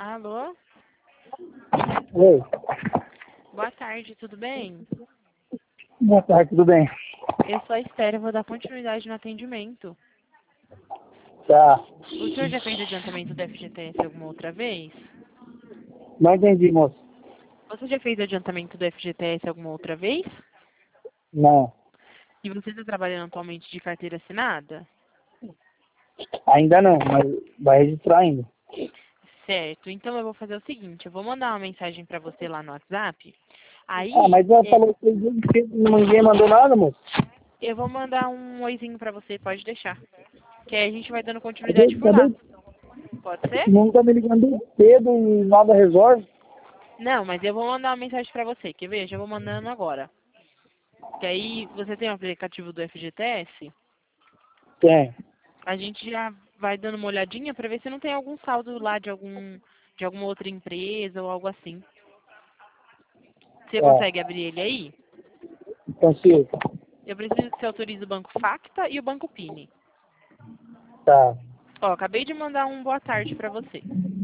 Alô? Oi, Boa tarde, tudo bem? boa tarde, tudo bem? Eu sou a Esther, eu vou dar continuidade no atendimento. Tá. O senhor já fez adiantamento do FGTS alguma outra vez? Não entendi, moço. Você já fez adiantamento do FGTS alguma outra vez? Não, E você está trabalhando atualmente de carteira assinada? ainda não, mas vai registrar ainda. Certo, então eu vou fazer o seguinte, eu vou mandar uma mensagem para você lá no WhatsApp. Aí, Mas ela falou que ninguém mandou nada, moço. eu vou mandar um oizinho para você, pode deixar. Que aí a gente vai dando continuidade Cadê, por lá. cadê? Pode ser? Não tá me ligando cedo e nada resolve. Não, mas eu vou mandar uma mensagem para você, quer ver? Já vou mandando agora. Que aí você tem o aplicativo do FGTS, Tem. a gente já vai dando uma olhadinha para ver se não tem algum saldo lá de alguma outra empresa ou algo assim. Você Tá. consegue abrir ele aí? Consigo. Eu preciso que você autorize o Banco Facta e o Banco Pini. Tá. Ó, acabei de mandar um boa tarde para você.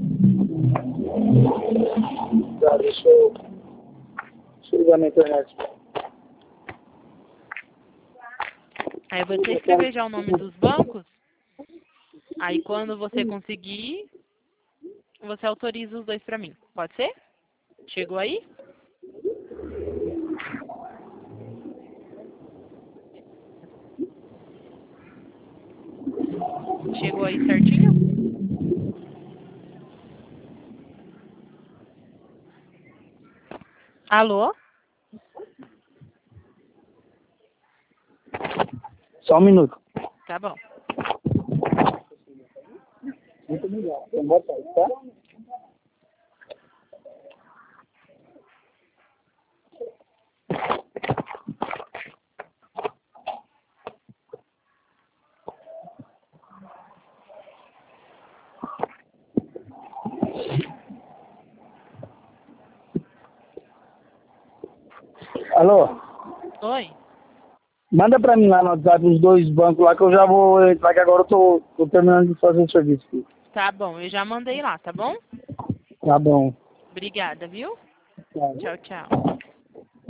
Tá, deixa eu ligar na internet. Aí você escrever já o nome dos bancos, aí quando você conseguir, você autoriza os dois para mim. Pode ser? Chegou aí? Chegou aí certinho? Alô? Só um minuto. Tá bom. Muito obrigado. Boa tarde, tá? Alô? Oi? Manda pra mim lá no WhatsApp os dois bancos lá que eu já vou entrar, que agora eu tô terminando de fazer o serviço aqui. Tá bom, eu já mandei lá, tá bom? Tá bom. Obrigada, viu? Tá. Tchau, tchau.